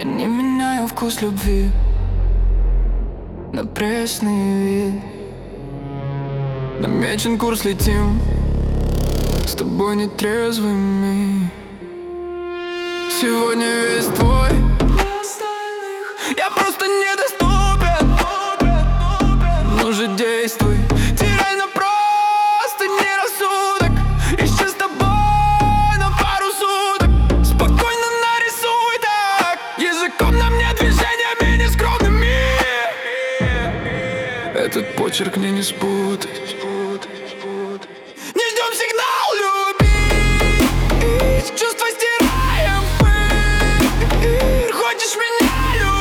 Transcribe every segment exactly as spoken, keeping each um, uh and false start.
Не меняю вкус любви на пресный вид. Намечен курс, летим с тобой нетрезвыми. Сегодня весь твой, я просто недоступен. Ну же действуй, теряй на просто нерассудок. Исчез с тобой на пару суток. Спокойно нарисуй так, языком на мне движениями нескромными. Этот почерк мне не спутать. Не ждем сигнал любить, чувства стираем пыль. Хочешь меня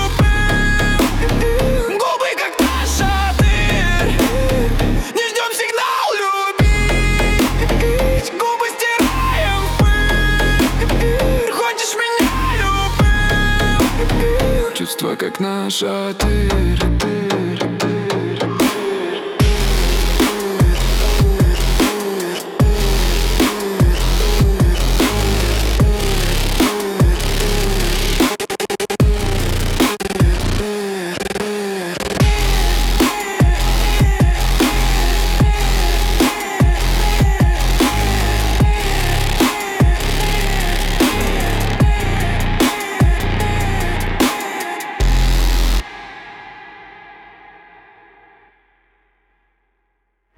любить, губы как наш отель. Не ждем сигнал любить, губы стираем пыль. Хочешь меня любить, чувства как наш отель.